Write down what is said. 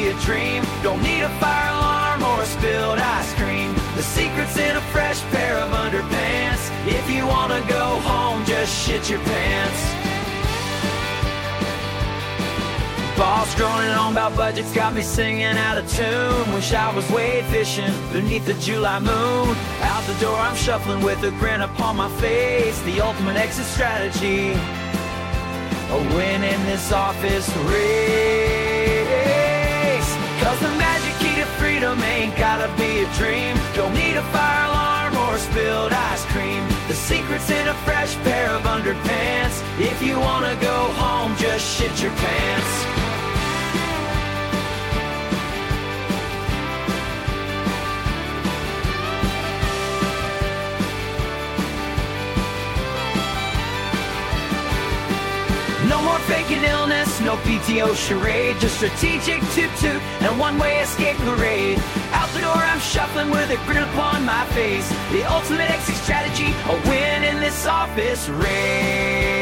be a dream. Don't need a fire alarm or a spilled ice cream. The secret's in a fresh pair of underpants. If you wanna go home, just shit your pants. Boss droning on about budgets got me singing out of tune. Wish I was wade fishing beneath the July moon. Out the door I'm shuffling with a grin upon my face. The ultimate exit strategy, a win in this office race. Cause the magic key to freedom ain't gotta be a dream. Don't need a fire alarm or spilled ice cream. The secret's in a fresh pair of underpants. If you wanna go home, just shit your pants. No more faking illness, no PTO charade. Just strategic toot-toot and one-way escape parade. Out the door I'm shuffling with a grin upon my face. The ultimate exit strategy, a win in this office race.